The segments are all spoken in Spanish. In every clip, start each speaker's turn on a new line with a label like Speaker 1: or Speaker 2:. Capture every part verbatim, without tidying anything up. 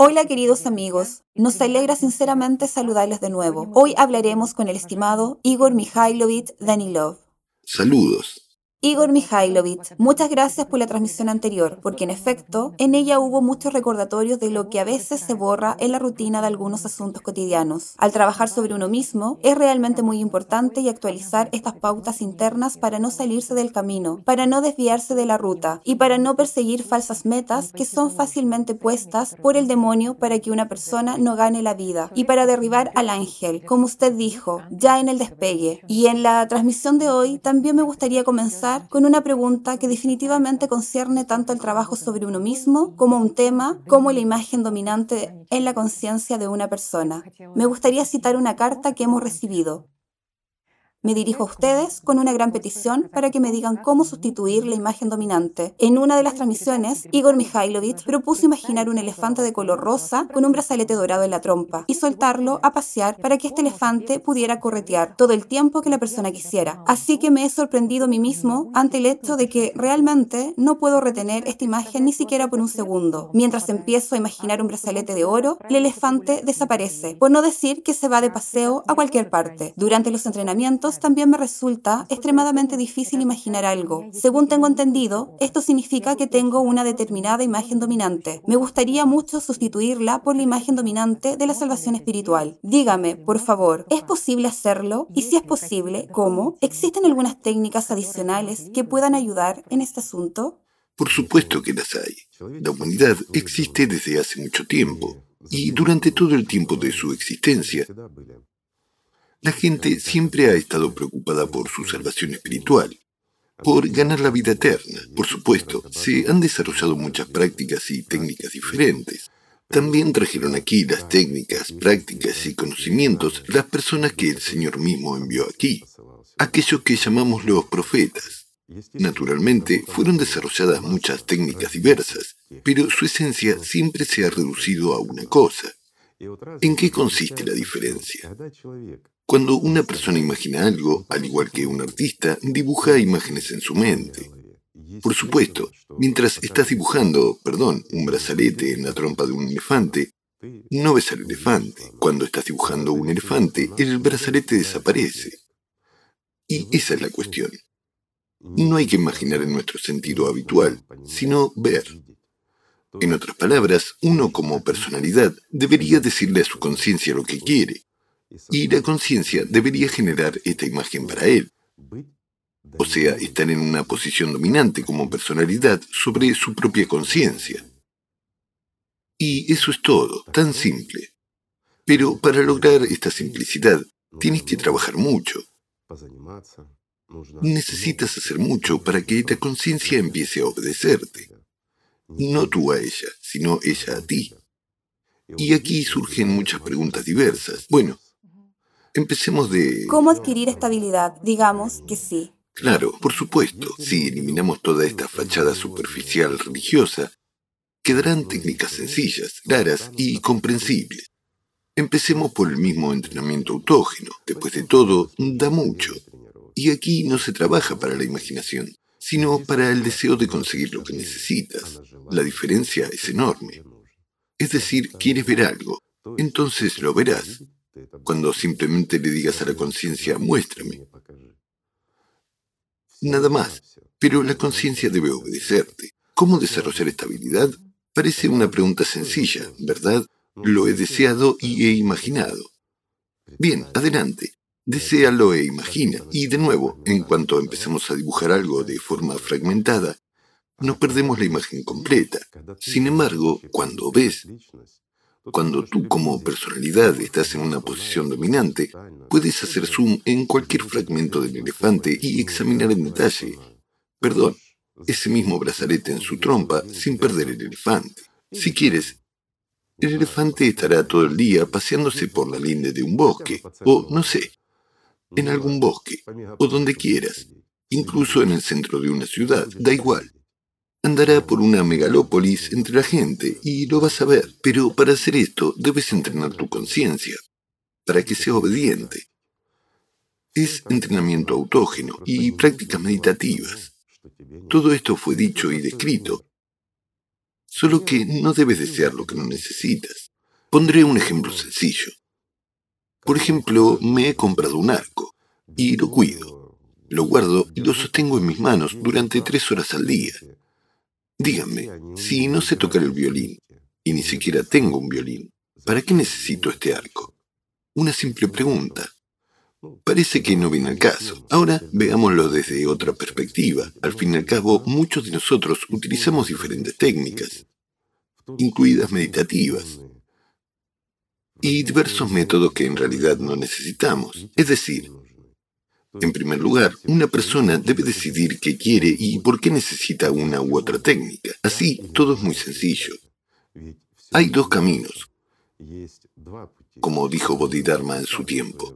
Speaker 1: Hola queridos amigos, nos alegra sinceramente saludarles de nuevo. Hoy hablaremos con el estimado Igor Mikhailovich Danilov.
Speaker 2: Saludos.
Speaker 1: Igor Mikhailovich, muchas gracias por la transmisión anterior, porque en efecto, en ella hubo muchos recordatorios de lo que a veces se borra en la rutina de algunos asuntos cotidianos. Al trabajar sobre uno mismo, es realmente muy importante y actualizar estas pautas internas para no salirse del camino, para no desviarse de la ruta y para no perseguir falsas metas que son fácilmente puestas por el demonio para que una persona no gane la vida y para derribar al ángel, como usted dijo, ya en el despegue. Y en la transmisión de hoy también me gustaría comenzar con una pregunta que definitivamente concierne tanto el trabajo sobre uno mismo como un tema como la imagen dominante en la conciencia de una persona. Me gustaría citar una carta que hemos recibido. Me dirijo a ustedes con una gran petición para que me digan cómo sustituir la imagen dominante. En una de las transmisiones, Igor Mikhailovich propuso imaginar un elefante de color rosa con un brazalete dorado en la trompa y soltarlo a pasear para que este elefante pudiera corretear todo el tiempo que la persona quisiera. Así que me he sorprendido a mí mismo ante el hecho de que realmente no puedo retener esta imagen ni siquiera por un segundo. Mientras empiezo a imaginar un brazalete de oro, el elefante desaparece, por no decir que se va de paseo a cualquier parte. Durante los entrenamientos también me resulta extremadamente difícil imaginar algo. Según tengo entendido, esto significa que tengo una determinada imagen dominante. Me gustaría mucho sustituirla por la imagen dominante de la salvación espiritual. Dígame, por favor, ¿es posible hacerlo? Y si es posible, ¿cómo? ¿Existen algunas técnicas adicionales que puedan ayudar en este asunto?
Speaker 2: Por supuesto que las hay. La humanidad existe desde hace mucho tiempo, y durante todo el tiempo de su existencia, la gente siempre ha estado preocupada por su salvación espiritual, por ganar la vida eterna. Por supuesto, se han desarrollado muchas prácticas y técnicas diferentes. También trajeron aquí las técnicas, prácticas y conocimientos las personas que el Señor mismo envió aquí, aquellos que llamamos los profetas. Naturalmente, fueron desarrolladas muchas técnicas diversas, pero su esencia siempre se ha reducido a una cosa. ¿En qué consiste la diferencia? Cuando una persona imagina algo, al igual que un artista, dibuja imágenes en su mente. Por supuesto, mientras estás dibujando, perdón, un brazalete en la trompa de un elefante, no ves al elefante. Cuando estás dibujando un elefante, el brazalete desaparece. Y esa es la cuestión. No hay que imaginar en nuestro sentido habitual, sino ver. En otras palabras, uno como personalidad debería decirle a su conciencia lo que quiere, y la conciencia debería generar esta imagen para él. O sea, estar en una posición dominante como personalidad sobre su propia conciencia. Y eso es todo, tan simple. Pero para lograr esta simplicidad, tienes que trabajar mucho. Necesitas hacer mucho para que la conciencia empiece a obedecerte. No tú a ella, sino ella a ti. Y aquí surgen muchas preguntas diversas. Bueno, empecemos de...
Speaker 1: ¿Cómo adquirir estabilidad? Digamos que sí.
Speaker 2: Claro, por supuesto, si eliminamos toda esta fachada superficial religiosa, quedarán técnicas sencillas, claras y comprensibles. Empecemos por el mismo entrenamiento autógeno. Después de todo, da mucho. Y aquí no se trabaja para la imaginación, sino para el deseo de conseguir lo que necesitas. La diferencia es enorme. Es decir, quieres ver algo, entonces lo verás. Cuando simplemente le digas a la conciencia, muéstrame. Nada más, pero la conciencia debe obedecerte. ¿Cómo desarrollar esta habilidad? Parece una pregunta sencilla, ¿verdad? Lo he deseado y he imaginado. Bien, adelante. Deséalo e imagina. Y de nuevo, en cuanto empecemos a dibujar algo de forma fragmentada, no perdemos la imagen completa. Sin embargo, cuando ves, cuando tú como personalidad estás en una posición dominante, puedes hacer zoom en cualquier fragmento del elefante y examinar en detalle, perdón, ese mismo brazalete en su trompa sin perder el elefante. Si quieres, el elefante estará todo el día paseándose por la linde de un bosque, o no sé, en algún bosque, o donde quieras, incluso en el centro de una ciudad, da igual. Andará por una megalópolis entre la gente y lo vas a ver. Pero para hacer esto debes entrenar tu conciencia, para que sea obediente. Es entrenamiento autógeno y prácticas meditativas. Todo esto fue dicho y descrito. Solo que no debes desear lo que no necesitas. Pondré un ejemplo sencillo. Por ejemplo, me he comprado un arco y lo cuido. Lo guardo y lo sostengo en mis manos durante tres horas al día. Díganme, si no sé tocar el violín y ni siquiera tengo un violín, ¿para qué necesito este arco? Una simple pregunta. Parece que no viene al caso. Ahora veámoslo desde otra perspectiva. Al fin y al cabo, muchos de nosotros utilizamos diferentes técnicas, incluidas meditativas, y diversos métodos que en realidad no necesitamos. Es decir, en primer lugar, una persona debe decidir qué quiere y por qué necesita una u otra técnica. Así, todo es muy sencillo. Hay dos caminos, como dijo Bodhidharma en su tiempo.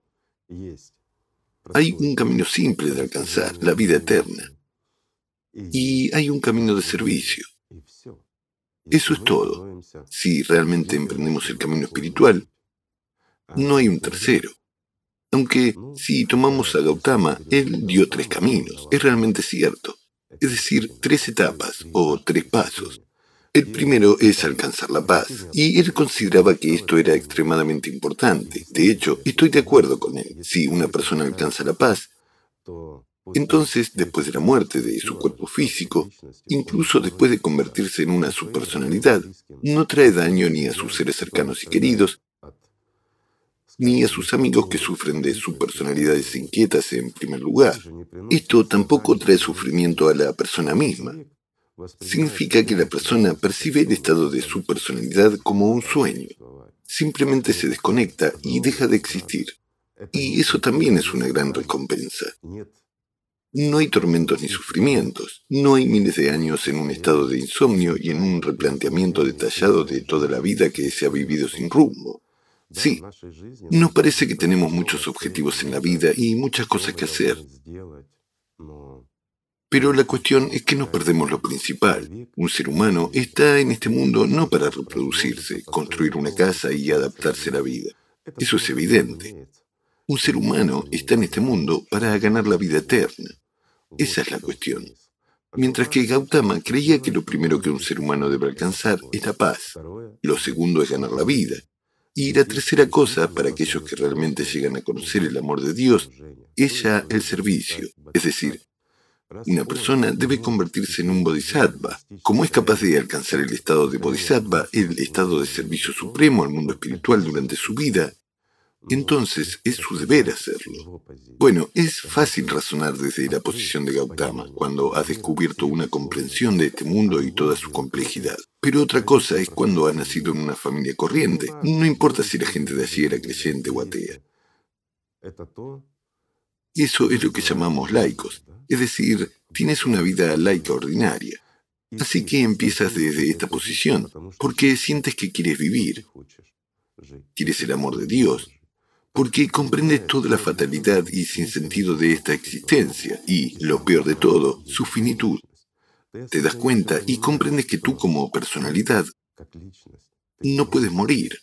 Speaker 2: Hay un camino simple de alcanzar la vida eterna y hay un camino de servicio. Eso es todo. Si realmente emprendemos el camino espiritual, no hay un tercero. Aunque si tomamos a Gautama, él dio tres caminos. Es realmente cierto. Es decir, tres etapas o tres pasos. El primero es alcanzar la paz, y él consideraba que esto era extremadamente importante. De hecho, estoy de acuerdo con él. Si una persona alcanza la paz, entonces, después de la muerte de su cuerpo físico, incluso después de convertirse en una subpersonalidad, no trae daño ni a sus seres cercanos y queridos, ni a sus amigos que sufren de subpersonalidades inquietas en primer lugar. Esto tampoco trae sufrimiento a la persona misma. Significa que la persona percibe el estado de su personalidad como un sueño. Simplemente se desconecta y deja de existir. Y eso también es una gran recompensa. No hay tormentos ni sufrimientos. No hay miles de años en un estado de insomnio y en un replanteamiento detallado de toda la vida que se ha vivido sin rumbo. Sí, nos parece que tenemos muchos objetivos en la vida y muchas cosas que hacer. Pero la cuestión es que no perdemos lo principal. Un ser humano está en este mundo no para reproducirse, construir una casa y adaptarse a la vida. Eso es evidente. Un ser humano está en este mundo para ganar la vida eterna. Esa es la cuestión. Mientras que Gautama creía que lo primero que un ser humano debe alcanzar es la paz. Lo segundo es ganar la vida. Y la tercera cosa, para aquellos que realmente llegan a conocer el amor de Dios, es ya el servicio. Es decir, una persona debe convertirse en un bodhisattva. Como es capaz de alcanzar el estado de bodhisattva, el estado de servicio supremo al mundo espiritual durante su vida, entonces es su deber hacerlo. Bueno, es fácil razonar desde la posición de Gautama, cuando has descubierto una comprensión de este mundo y toda su complejidad. Pero otra cosa es cuando has nacido en una familia corriente. No importa si la gente de allí era creyente o atea. Eso es lo que llamamos laicos. Es decir, tienes una vida laica ordinaria. Así que empiezas desde esta posición, porque sientes que quieres vivir. Quieres el amor de Dios, porque comprendes toda la fatalidad y sinsentido de esta existencia, y, lo peor de todo, su finitud. Te das cuenta y comprendes que tú como personalidad no puedes morir,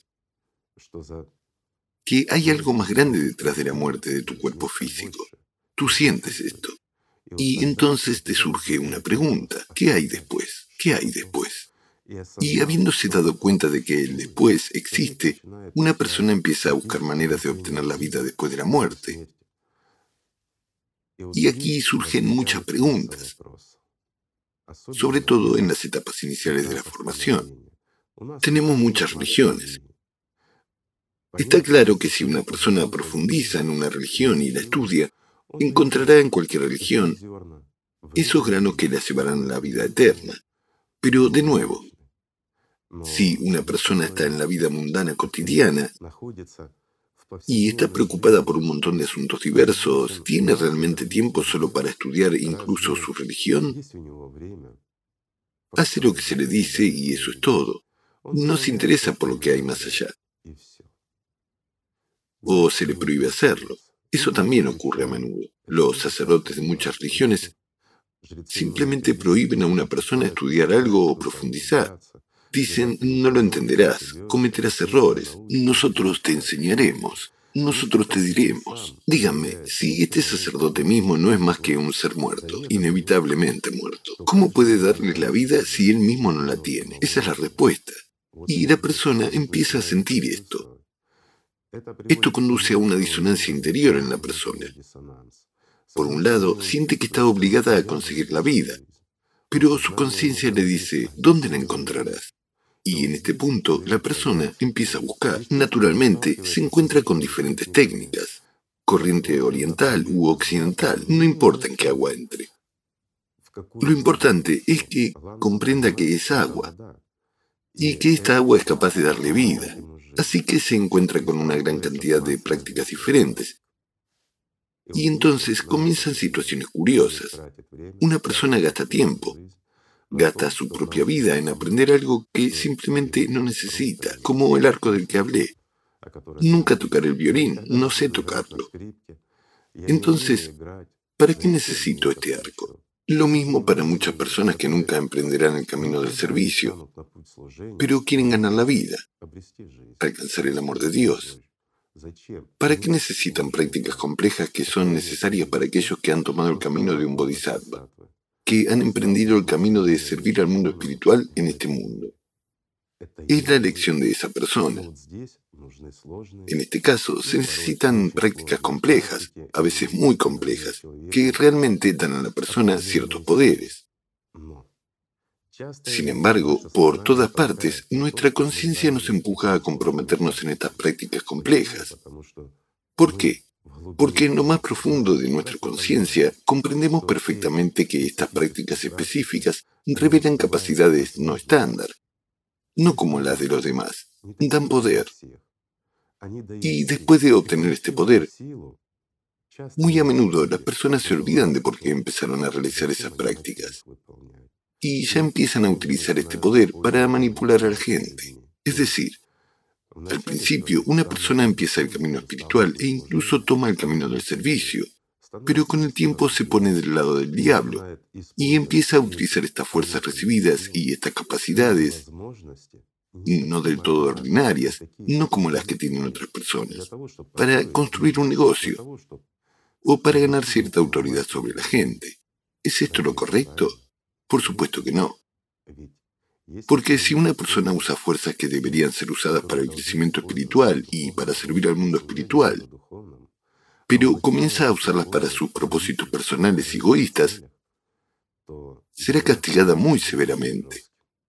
Speaker 2: que hay algo más grande detrás de la muerte de tu cuerpo físico. Tú sientes esto. Y entonces te surge una pregunta. ¿Qué hay después? ¿Qué hay después? Y habiéndose dado cuenta de que el después existe, una persona empieza a buscar maneras de obtener la vida después de la muerte. Y aquí surgen muchas preguntas, sobre todo en las etapas iniciales de la formación. Tenemos muchas religiones. Está claro que si una persona profundiza en una religión y la estudia, encontrará en cualquier religión esos granos que la llevarán a la vida eterna. Pero, de nuevo, si una persona está en la vida mundana cotidiana y está preocupada por un montón de asuntos diversos, ¿tiene realmente tiempo solo para estudiar incluso su religión? Hace lo que se le dice y eso es todo. No se interesa por lo que hay más allá. O se le prohíbe hacerlo. Eso también ocurre a menudo. Los sacerdotes de muchas religiones simplemente prohíben a una persona estudiar algo o profundizar. Dicen, no lo entenderás, cometerás errores, nosotros te enseñaremos. nosotros te diremos, dígame, si este sacerdote mismo no es más que un ser muerto, inevitablemente muerto, ¿cómo puede darle la vida si él mismo no la tiene? Esa es la respuesta. Y la persona empieza a sentir esto. Esto conduce a una disonancia interior en la persona. Por un lado, siente que está obligada a conseguir la vida, pero su conciencia le dice, ¿dónde la encontrarás? Y en este punto, la persona empieza a buscar. Naturalmente, se encuentra con diferentes técnicas, corriente oriental u occidental, no importa en qué agua entre. Lo importante es que comprenda que es agua, y que esta agua es capaz de darle vida. Así que se encuentra con una gran cantidad de prácticas diferentes. Y entonces comienzan situaciones curiosas. Una persona gasta tiempo, gasta su propia vida en aprender algo que simplemente no necesita, como el arco del que hablé. Nunca tocaré el violín, no sé tocarlo. Entonces, ¿para qué necesito este arco? Lo mismo para muchas personas que nunca emprenderán el camino del servicio, pero quieren ganar la vida, alcanzar el amor de Dios. ¿Para qué necesitan prácticas complejas que son necesarias para aquellos que han tomado el camino de un bodhisattva, que han emprendido el camino de servir al mundo espiritual en este mundo? Es la elección de esa persona. En este caso, se necesitan prácticas complejas, a veces muy complejas, que realmente dan a la persona ciertos poderes. Sin embargo, por todas partes, nuestra conciencia nos empuja a comprometernos en estas prácticas complejas. ¿Por qué? Porque en lo más profundo de nuestra conciencia comprendemos perfectamente que estas prácticas específicas revelan capacidades no estándar, no como las de los demás, dan poder. Y después de obtener este poder, muy a menudo las personas se olvidan de por qué empezaron a realizar esas prácticas. Y ya empiezan a utilizar este poder para manipular a la gente. Es decir, al principio una persona empieza el camino espiritual e incluso toma el camino del servicio, pero con el tiempo se pone del lado del diablo y empieza a utilizar estas fuerzas recibidas y estas capacidades, no del todo ordinarias, no como las que tienen otras personas, para construir un negocio o para ganar cierta autoridad sobre la gente. ¿Es esto lo correcto? Por supuesto que no. Porque si una persona usa fuerzas que deberían ser usadas para el crecimiento espiritual y para servir al mundo espiritual, pero comienza a usarlas para sus propósitos personales y egoístas, será castigada muy severamente.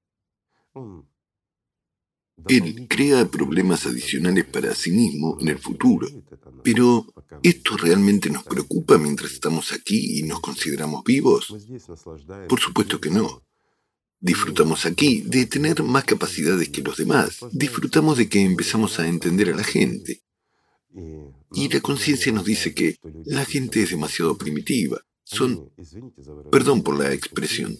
Speaker 2: Él crea problemas adicionales para sí mismo en el futuro. Pero, ¿esto realmente nos preocupa mientras estamos aquí y nos consideramos vivos? Por supuesto que no. Disfrutamos aquí de tener más capacidades que los demás. Disfrutamos de que empezamos a entender a la gente. Y la conciencia nos dice que la gente es demasiado primitiva. Son, perdón por la expresión,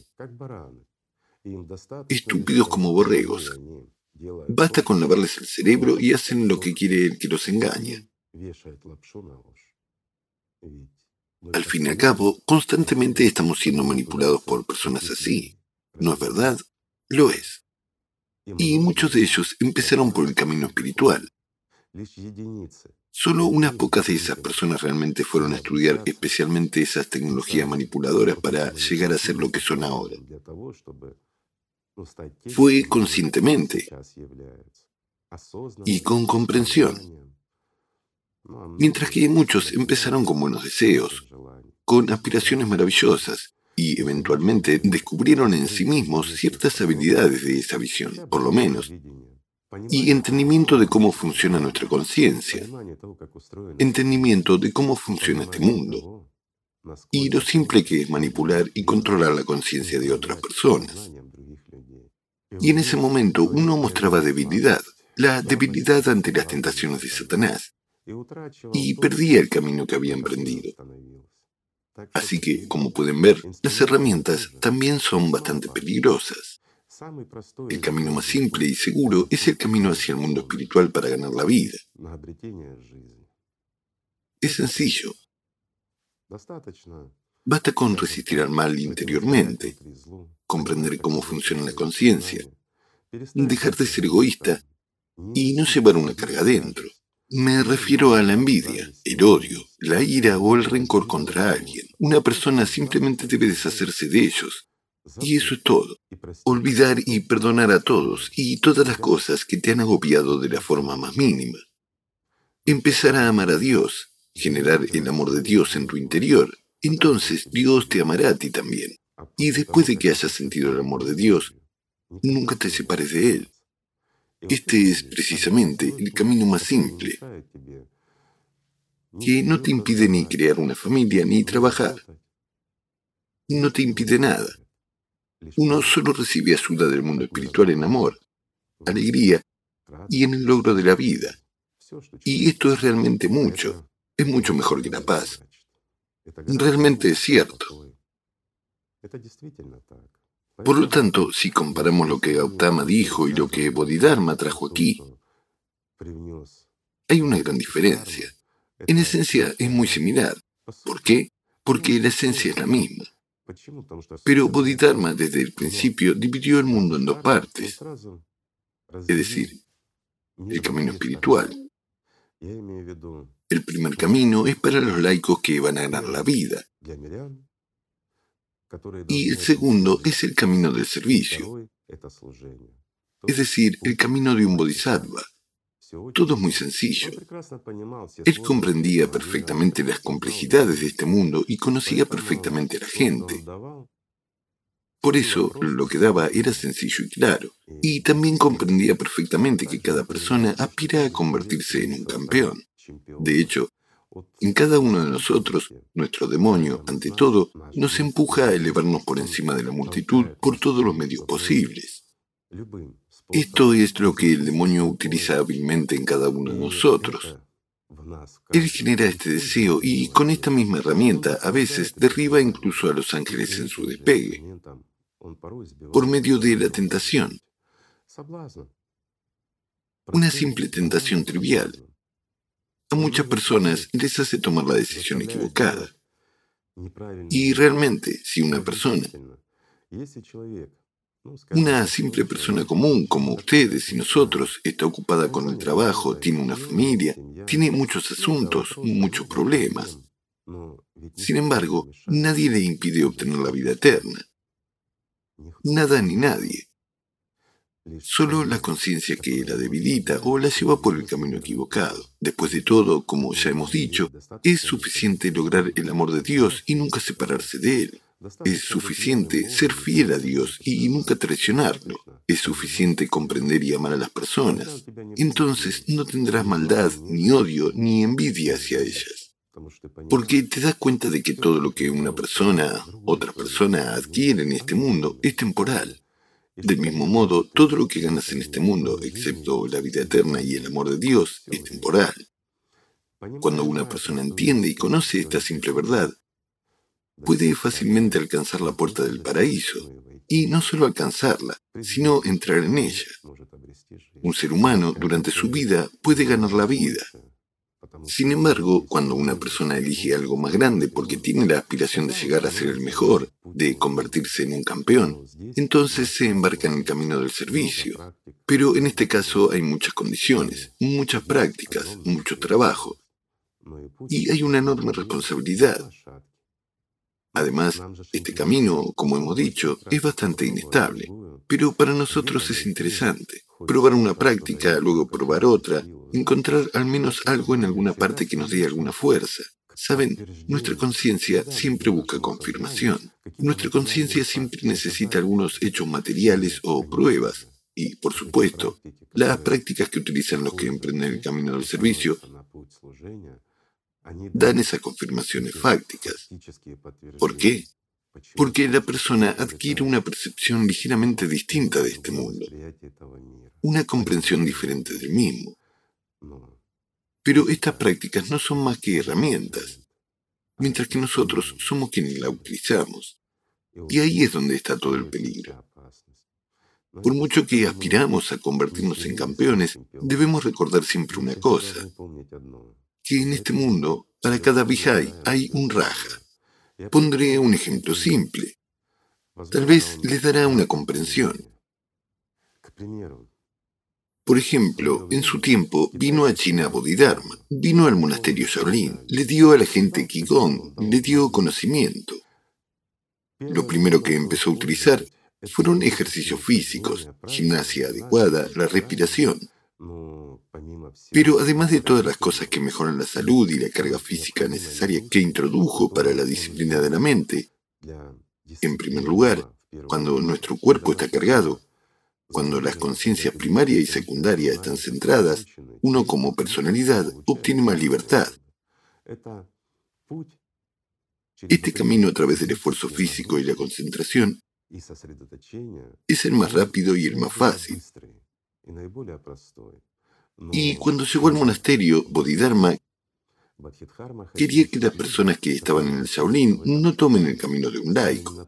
Speaker 2: estúpidos como borregos. Basta con lavarles el cerebro y hacen lo que quiere el que los engaña. Al fin y al cabo, constantemente estamos siendo manipulados por personas así. ¿No es verdad? Lo es. Y muchos de ellos empezaron por el camino espiritual. Solo unas pocas de esas personas realmente fueron a estudiar especialmente esas tecnologías manipuladoras para llegar a ser lo que son ahora. Fue conscientemente y con comprensión. Mientras que muchos empezaron con buenos deseos, con aspiraciones maravillosas, y eventualmente descubrieron en sí mismos ciertas habilidades de esa visión, por lo menos, y entendimiento de cómo funciona nuestra conciencia, entendimiento de cómo funciona este mundo, y lo simple que es manipular y controlar la conciencia de otras personas. Y en ese momento uno mostraba debilidad, la debilidad ante las tentaciones de Satanás, y perdía el camino que había emprendido. Así que, como pueden ver, las herramientas también son bastante peligrosas. El camino más simple y seguro es el camino hacia el mundo espiritual para ganar la vida. Es sencillo. Basta con resistir al mal interiormente, comprender cómo funciona la conciencia, dejar de ser egoísta y no llevar una carga dentro. Me refiero a la envidia, el odio, la ira o el rencor contra alguien. Una persona simplemente debe deshacerse de ellos. Y eso es todo. Olvidar y perdonar a todos y todas las cosas que te han agobiado de la forma más mínima. Empezar a amar a Dios, generar el amor de Dios en tu interior. Entonces Dios te amará a ti también. Y después de que hayas sentido el amor de Dios, nunca te separes de Él. Este es precisamente el camino más simple, que no te impide ni crear una familia ni trabajar. No te impide nada. Uno solo recibe ayuda del mundo espiritual en amor, alegría y en el logro de la vida. Y esto es realmente mucho. Es mucho mejor que la paz. Realmente es cierto. Por lo tanto, si comparamos lo que Gautama dijo y lo que Bodhidharma trajo aquí, hay una gran diferencia. En esencia es muy similar. ¿Por qué? Porque la esencia es la misma. Pero Bodhidharma desde el principio dividió el mundo en dos partes, es decir, el camino espiritual. El primer camino es para los laicos que van a ganar la vida. Y el segundo es el camino del servicio, es decir, el camino de un bodhisattva. Todo es muy sencillo. Él comprendía perfectamente las complejidades de este mundo y conocía perfectamente a la gente. Por eso, lo que daba era sencillo y claro. Y también comprendía perfectamente que cada persona aspira a convertirse en un campeón. De hecho, en cada uno de nosotros, nuestro demonio, ante todo, nos empuja a elevarnos por encima de la multitud por todos los medios posibles. Esto es lo que el demonio utiliza hábilmente en cada uno de nosotros. Él genera este deseo y con esta misma herramienta a veces derriba incluso a los ángeles en su despegue, por medio de la tentación. Una simple tentación trivial. A muchas personas les hace tomar la decisión equivocada. Y realmente, si una persona, una simple persona común como ustedes y nosotros, está ocupada con el trabajo, tiene una familia, tiene muchos asuntos, muchos problemas. Sin embargo, nadie le impide obtener la vida eterna. Nada ni nadie. Solo la conciencia que la debilita o la lleva por el camino equivocado. Después de todo, como ya hemos dicho, es suficiente lograr el amor de Dios y nunca separarse de Él. Es suficiente ser fiel a Dios y nunca traicionarlo. Es suficiente comprender y amar a las personas. Entonces no tendrás maldad, ni odio, ni envidia hacia ellas. Porque te das cuenta de que todo lo que una persona, otra persona, adquiere en este mundo es temporal. Del mismo modo, todo lo que ganas en este mundo, excepto la vida eterna y el amor de Dios, es temporal. Cuando una persona entiende y conoce esta simple verdad, puede fácilmente alcanzar la puerta del paraíso, y no solo alcanzarla, sino entrar en ella. Un ser humano, durante su vida, puede ganar la vida. Sin embargo, cuando una persona elige algo más grande porque tiene la aspiración de llegar a ser el mejor, de convertirse en un campeón, entonces se embarca en el camino del servicio. Pero en este caso hay muchas condiciones, muchas prácticas, mucho trabajo, y hay una enorme responsabilidad. Además, este camino, como hemos dicho, es bastante inestable, pero para nosotros es interesante. Probar una práctica, luego probar otra, encontrar al menos algo en alguna parte que nos dé alguna fuerza. Saben, nuestra conciencia siempre busca confirmación. Nuestra conciencia siempre necesita algunos hechos materiales o pruebas. Y, por supuesto, las prácticas que utilizan los que emprenden el camino del servicio dan esas confirmaciones fácticas. ¿Por qué? Porque la persona adquiere una percepción ligeramente distinta de este mundo, una comprensión diferente del mismo. Pero estas prácticas no son más que herramientas, mientras que nosotros somos quienes las utilizamos. Y ahí es donde está todo el peligro. Por mucho que aspiramos a convertirnos en campeones, debemos recordar siempre una cosa, que en este mundo, para cada Vijay hay un Raja. Pondré un ejemplo simple. Tal vez les dará una comprensión. Por ejemplo, en su tiempo vino a China Bodhidharma, vino al monasterio Shaolin, le dio a la gente Qigong, le dio conocimiento. Lo primero que empezó a utilizar fueron ejercicios físicos, gimnasia adecuada, la respiración. Pero además de todas las cosas que mejoran la salud y la carga física necesaria que introdujo para la disciplina de la mente, en primer lugar, cuando nuestro cuerpo está cargado, cuando las conciencias primaria y secundaria están centradas, uno como personalidad obtiene más libertad. Este camino a través del esfuerzo físico y la concentración es el más rápido y el más fácil. Y cuando llegó al monasterio, Bodhidharma quería que las personas que estaban en el Shaolin no tomen el camino de un laico.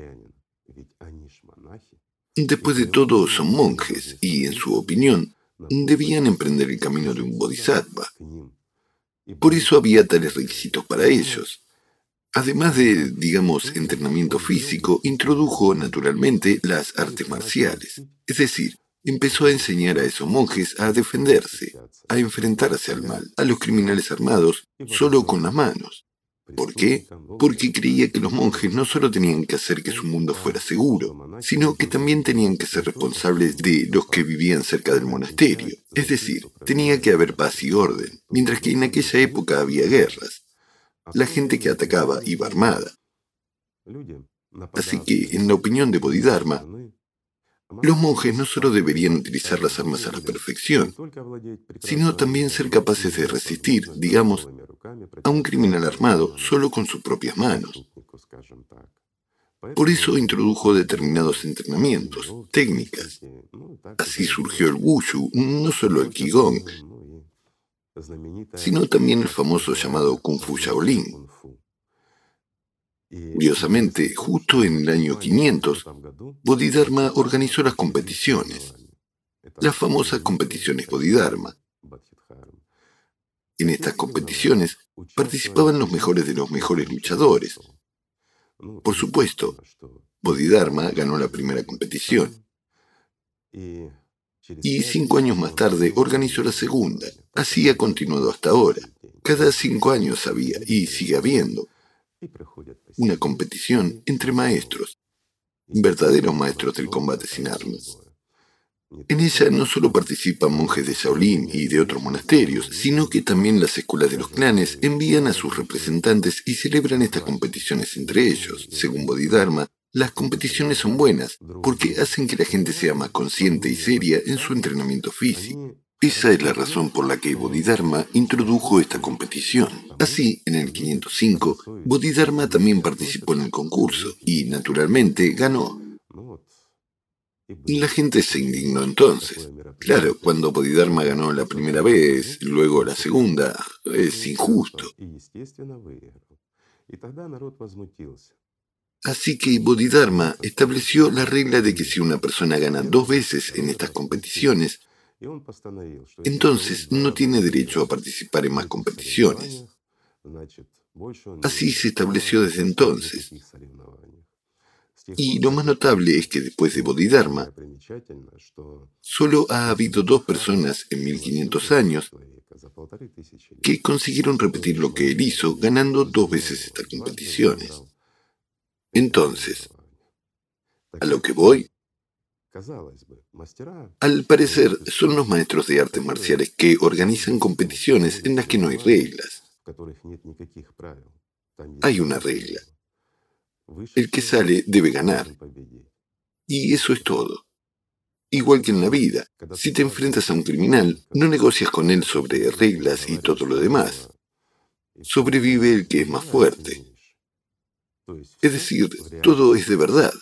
Speaker 2: Después de todo, son monjes y, en su opinión, debían emprender el camino de un bodhisattva. Por eso había tales requisitos para ellos. Además de, digamos, entrenamiento físico, introdujo naturalmente las artes marciales. Es decir, empezó a enseñar a esos monjes a defenderse, a enfrentarse al mal, a los criminales armados, solo con las manos. ¿Por qué? Porque creía que los monjes no solo tenían que hacer que su mundo fuera seguro, sino que también tenían que ser responsables de los que vivían cerca del monasterio. Es decir, tenía que haber paz y orden, mientras que en aquella época había guerras. La gente que atacaba iba armada. Así que, en la opinión de Bodhidharma, los monjes no solo deberían utilizar las armas a la perfección, sino también ser capaces de resistir, digamos, a un criminal armado solo con sus propias manos. Por eso introdujo determinados entrenamientos, técnicas. Así surgió el Wushu, no solo el Qigong, sino también el famoso llamado Kung Fu Shaolin. Curiosamente, justo en el año quinientos, Bodhidharma organizó las competiciones, las famosas competiciones Bodhidharma. En estas competiciones participaban los mejores de los mejores luchadores. Por supuesto, Bodhidharma ganó la primera competición. Y cinco años más tarde organizó la segunda. Así ha continuado hasta ahora. Cada cinco años había, y sigue habiendo, una competición entre maestros, verdaderos maestros del combate sin armas. En ella no solo participan monjes de Shaolin y de otros monasterios, sino que también las escuelas de los clanes envían a sus representantes y celebran estas competiciones entre ellos. Según Bodhidharma, las competiciones son buenas porque hacen que la gente sea más consciente y seria en su entrenamiento físico. Esa es la razón por la que Bodhidharma introdujo esta competición. Así, en el quinientos cinco, Bodhidharma también participó en el concurso y, naturalmente, ganó. La gente se indignó entonces. Claro, cuando Bodhidharma ganó la primera vez, luego la segunda, es injusto. Así que Bodhidharma estableció la regla de que si una persona gana dos veces en estas competiciones, entonces no tiene derecho a participar en más competiciones. Así se estableció desde entonces. Y lo más notable es que después de Bodhidharma, solo ha habido dos personas en mil quinientos años que consiguieron repetir lo que él hizo, ganando dos veces estas competiciones. Entonces, a lo que voy, al parecer son los maestros de artes marciales que organizan competiciones en las que no hay reglas. Hay una regla. El que sale debe ganar. Y eso es todo. Igual que en la vida, si te enfrentas a un criminal, no negocias con él sobre reglas y todo lo demás. Sobrevive el que es más fuerte. Es decir, todo es de verdad.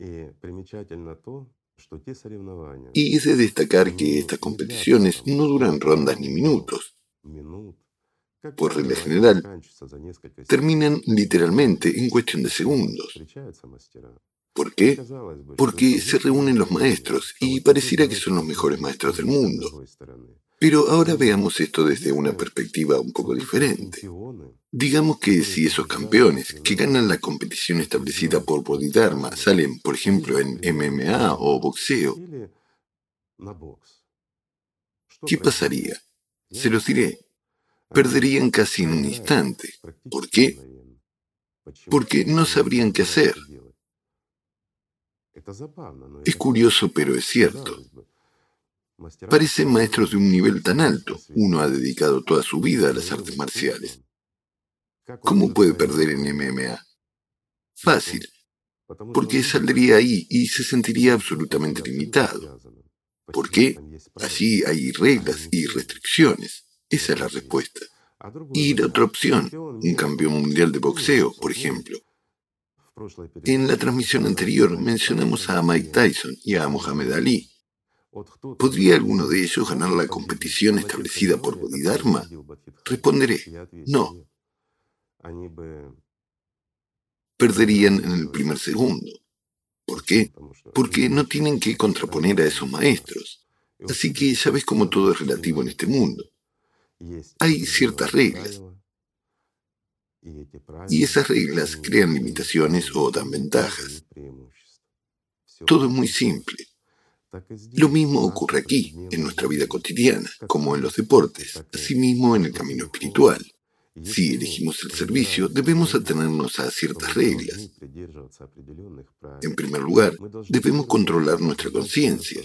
Speaker 2: Y es de destacar que estas competiciones no duran rondas ni minutos. Por regla general, terminan literalmente en cuestión de segundos. ¿Por qué? Porque se reúnen los maestros y pareciera que son los mejores maestros del mundo. Pero ahora veamos esto desde una perspectiva un poco diferente. Digamos que si esos campeones que ganan la competición establecida por Bodhidharma salen, por ejemplo, en M M A o boxeo, ¿Qué pasaría? Se los diré. Perderían casi en un instante. ¿Por qué? Porque no sabrían qué hacer. Es curioso, pero es cierto. Parecen maestros de un nivel tan alto. Uno ha dedicado toda su vida a las artes marciales. ¿Cómo puede perder en M M A? Fácil. Porque saldría ahí y se sentiría absolutamente limitado. ¿Por qué? Allí hay reglas y restricciones. Esa es la respuesta. Y la otra opción, un campeón mundial de boxeo, por ejemplo. En la transmisión anterior mencionamos a Mike Tyson y a Mohamed Ali. ¿Podría alguno de ellos ganar la competición establecida por Bodhidharma? Responderé, no. Perderían en el primer segundo. ¿Por qué? Porque no tienen que contraponer a esos maestros. Así que ya ves cómo todo es relativo en este mundo. Hay ciertas reglas. Y esas reglas crean limitaciones o dan ventajas. Todo es muy simple. Lo mismo ocurre aquí, en nuestra vida cotidiana, como en los deportes, asimismo en el camino espiritual. Si elegimos el servicio, debemos atenernos a ciertas reglas. En primer lugar, debemos controlar nuestra conciencia.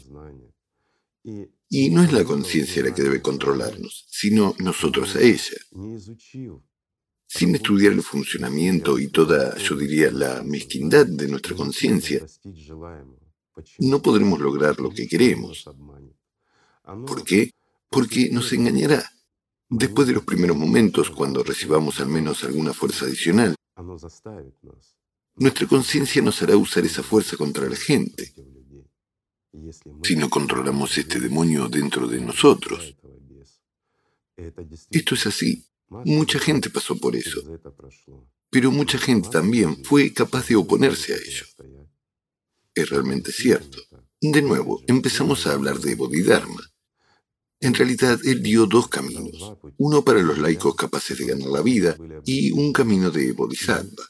Speaker 2: Y no es la conciencia la que debe controlarnos, sino nosotros a ella. Sin estudiar el funcionamiento y toda, yo diría, la mezquindad de nuestra conciencia, no podremos lograr lo que queremos. ¿Por qué? Porque nos engañará. Después de los primeros momentos, cuando recibamos al menos alguna fuerza adicional, nuestra conciencia nos hará usar esa fuerza contra la gente. Si no controlamos este demonio dentro de nosotros. Esto es así. Mucha gente pasó por eso. Pero mucha gente también fue capaz de oponerse a ello. Es realmente cierto. De nuevo, empezamos a hablar de Bodhidharma. En realidad, él dio dos caminos. Uno para los laicos capaces de ganar la vida y un camino de Bodhisattva.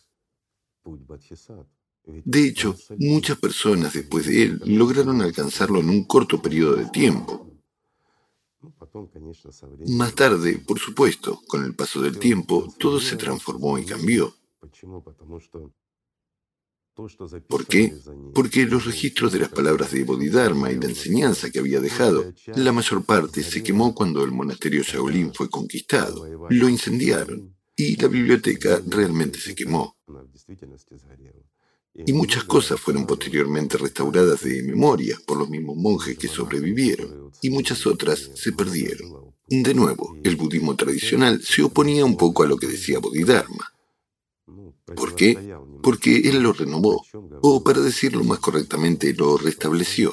Speaker 2: De hecho, muchas personas después de él lograron alcanzarlo en un corto periodo de tiempo. Más tarde, por supuesto, con el paso del tiempo, todo se transformó y cambió. ¿Por qué? Porque los registros de las palabras de Bodhidharma y la enseñanza que había dejado, la mayor parte se quemó cuando el monasterio Shaolin fue conquistado. Lo incendiaron y la biblioteca realmente se quemó. Y muchas cosas fueron posteriormente restauradas de memoria por los mismos monjes que sobrevivieron, y muchas otras se perdieron. De nuevo, el budismo tradicional se oponía un poco a lo que decía Bodhidharma. ¿Por qué? Porque él lo renovó, o para decirlo más correctamente, lo restableció.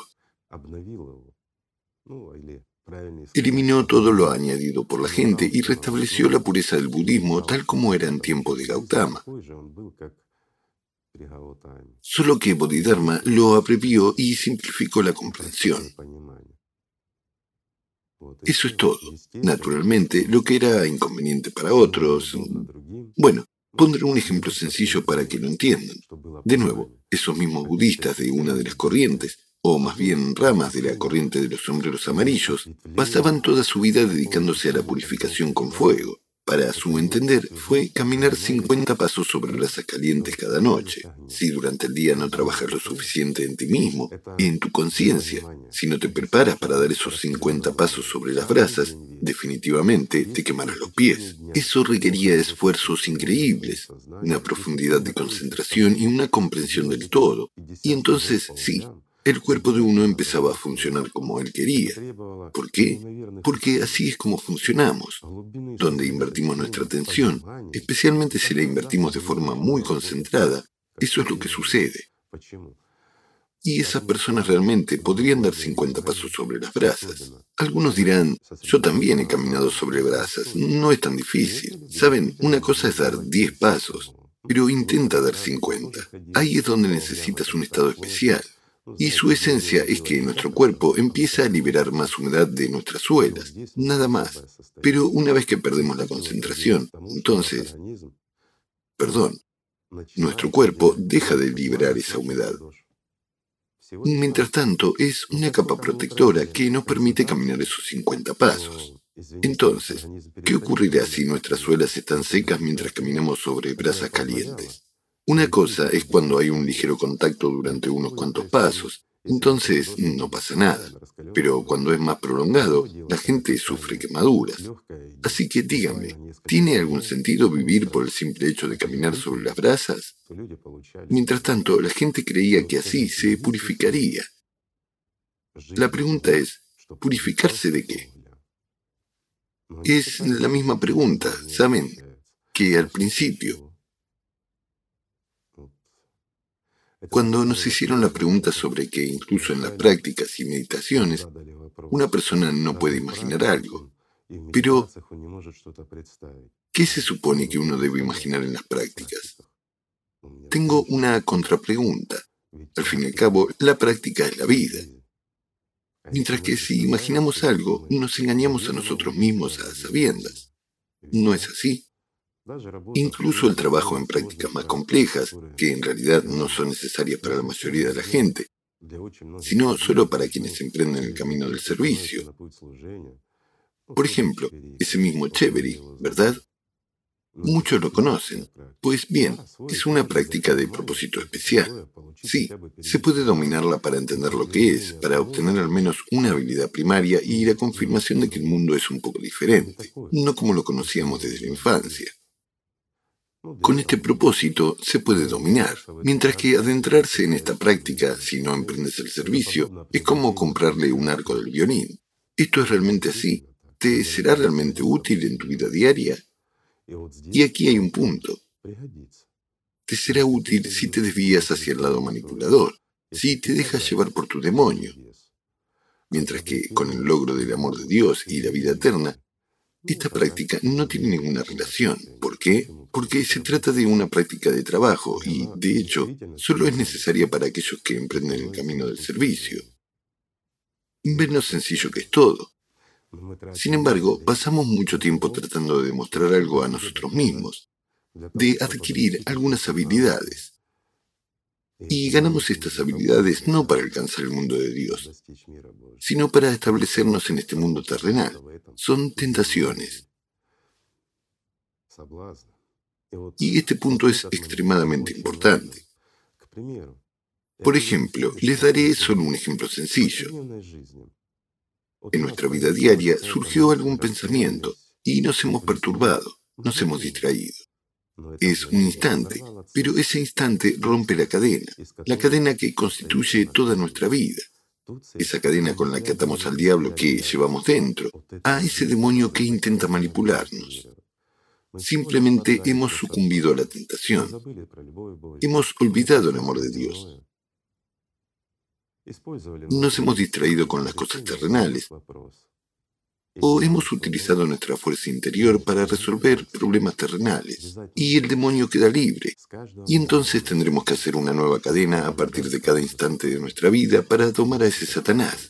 Speaker 2: Eliminó todo lo añadido por la gente y restableció la pureza del budismo tal como era en tiempos de Gautama. Solo que Bodhidharma lo abrevió y simplificó la comprensión. Eso es todo. Naturalmente, lo que era inconveniente para otros... Bueno, pondré un ejemplo sencillo para que lo entiendan. De nuevo, esos mismos budistas de una de las corrientes, o más bien ramas de la corriente de los sombreros amarillos, pasaban toda su vida dedicándose a la purificación con fuego. Para su entender, fue caminar cincuenta pasos sobre brasas calientes cada noche. Si durante el día no trabajas lo suficiente en ti mismo, en tu conciencia, si no te preparas para dar esos cincuenta pasos sobre las brasas, definitivamente te quemarás los pies. Eso requería esfuerzos increíbles, una profundidad de concentración y una comprensión del todo. Y entonces, sí, el cuerpo de uno empezaba a funcionar como él quería. ¿Por qué? Porque así es como funcionamos. Donde invertimos nuestra atención, especialmente si la invertimos de forma muy concentrada, eso es lo que sucede. Y esas personas realmente podrían dar cincuenta pasos sobre las brasas. Algunos dirán, yo también he caminado sobre brasas, no es tan difícil. Saben, una cosa es dar diez pasos, pero intenta dar cincuenta. Ahí es donde necesitas un estado especial. Y su esencia es que nuestro cuerpo empieza a liberar más humedad de nuestras suelas, nada más. Pero una vez que perdemos la concentración, entonces, perdón, nuestro cuerpo deja de liberar esa humedad. Mientras tanto, es una capa protectora que nos permite caminar esos cincuenta pasos. Entonces, ¿qué ocurrirá si nuestras suelas están secas mientras caminamos sobre brasas calientes? Una cosa es cuando hay un ligero contacto durante unos cuantos pasos, entonces no pasa nada. Pero cuando es más prolongado, la gente sufre quemaduras. Así que díganme, ¿tiene algún sentido vivir por el simple hecho de caminar sobre las brasas? Mientras tanto, la gente creía que así se purificaría. La pregunta es, ¿purificarse de qué? Es la misma pregunta, ¿saben? Que al principio. Cuando nos hicieron la pregunta sobre que incluso en las prácticas y meditaciones, una persona no puede imaginar algo. Pero, ¿qué se supone que uno debe imaginar en las prácticas? Tengo una contrapregunta. Al fin y al cabo, la práctica es la vida. Mientras que si imaginamos algo, nos engañamos a nosotros mismos a sabiendas. ¿No es así? Incluso el trabajo en prácticas más complejas, que en realidad no son necesarias para la mayoría de la gente, sino solo para quienes emprenden el camino del servicio. Por ejemplo, ese mismo Chevery, ¿verdad? Muchos lo conocen. Pues bien, es una práctica de propósito especial. Sí, se puede dominarla para entender lo que es, para obtener al menos una habilidad primaria y la confirmación de que el mundo es un poco diferente, no como lo conocíamos desde la infancia. Con este propósito se puede dominar, mientras que adentrarse en esta práctica, si no emprendes el servicio, es como comprarle un arco del violín. ¿Esto es realmente así? ¿Te será realmente útil en tu vida diaria? Y aquí hay un punto. Te será útil si te desvías hacia el lado manipulador, si te dejas llevar por tu demonio. Mientras que con el logro del amor de Dios y la vida eterna, esta práctica no tiene ninguna relación. ¿Por qué? Porque se trata de una práctica de trabajo y, de hecho, solo es necesaria para aquellos que emprenden el camino del servicio. Ven lo sencillo que es todo. Sin embargo, pasamos mucho tiempo tratando de demostrar algo a nosotros mismos, de adquirir algunas habilidades. Y ganamos estas habilidades no para alcanzar el mundo de Dios, sino para establecernos en este mundo terrenal. Son tentaciones. Y este punto es extremadamente importante. Por ejemplo, les daré solo un ejemplo sencillo. En nuestra vida diaria surgió algún pensamiento y nos hemos perturbado, nos hemos distraído. Es un instante, pero ese instante rompe la cadena, la cadena que constituye toda nuestra vida. Esa cadena con la que atamos al diablo que llevamos dentro, a ese demonio que intenta manipularnos. Simplemente hemos sucumbido a la tentación. Hemos olvidado el amor de Dios. Nos hemos distraído con las cosas terrenales. O hemos utilizado nuestra fuerza interior para resolver problemas terrenales. Y el demonio queda libre. Y entonces tendremos que hacer una nueva cadena a partir de cada instante de nuestra vida para tomar a ese Satanás.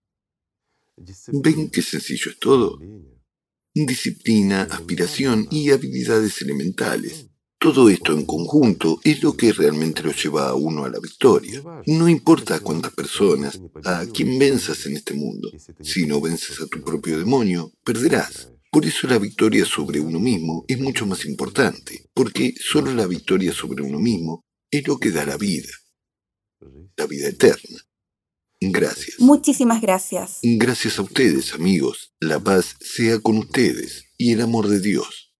Speaker 2: ¿Ven qué sencillo es todo? Disciplina, aspiración y habilidades elementales. Todo esto en conjunto es lo que realmente lo lleva a uno a la victoria. No importa a cuántas personas, a quién venzas en este mundo. Si no vences a tu propio demonio, perderás. Por eso la victoria sobre uno mismo es mucho más importante, porque solo la victoria sobre uno mismo es lo que da la vida, la vida eterna. Gracias.
Speaker 1: Muchísimas gracias.
Speaker 2: Gracias a ustedes, amigos. La paz sea con ustedes y el amor de Dios.